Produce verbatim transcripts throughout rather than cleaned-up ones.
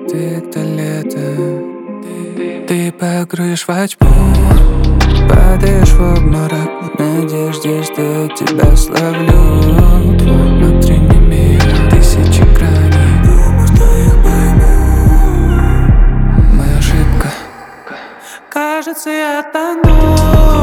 Ты это лето, ты погрузишь во тьму, падаешь в обморок, в надежде, что я тебя словлю. Твой внутренний мир, тысячи граней, думаю, что их пойму. Моя ошибка, кажется, я тону.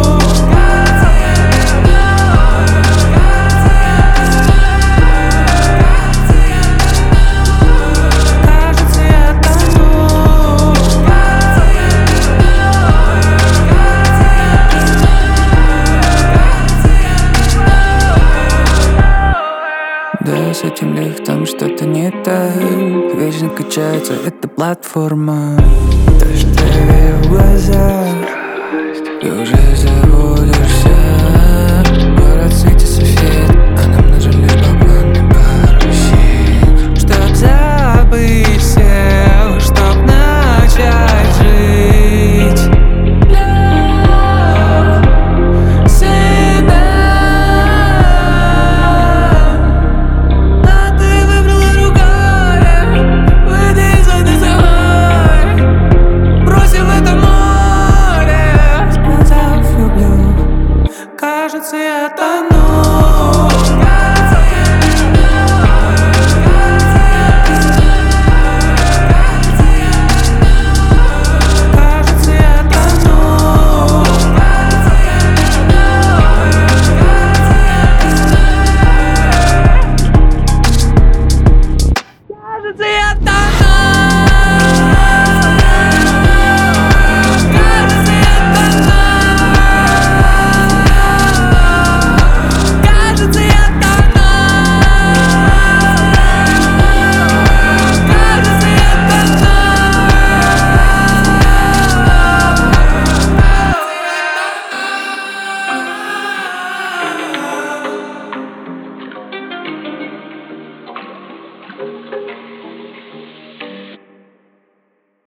Да, с этим лифтом что-то не так. Вечно качается эта платформа. То, что я верю в глаза, и уже заводишься. Город светит софит, а нам нужен лишь балконный парусик, чтоб забыть все, чтоб начать жить для себя. Но ты выбрала другое, выйди из этой самой, бросив это море, сказав люблю. Кажется, я тону. Кажется, я тону. Кажется, я тону.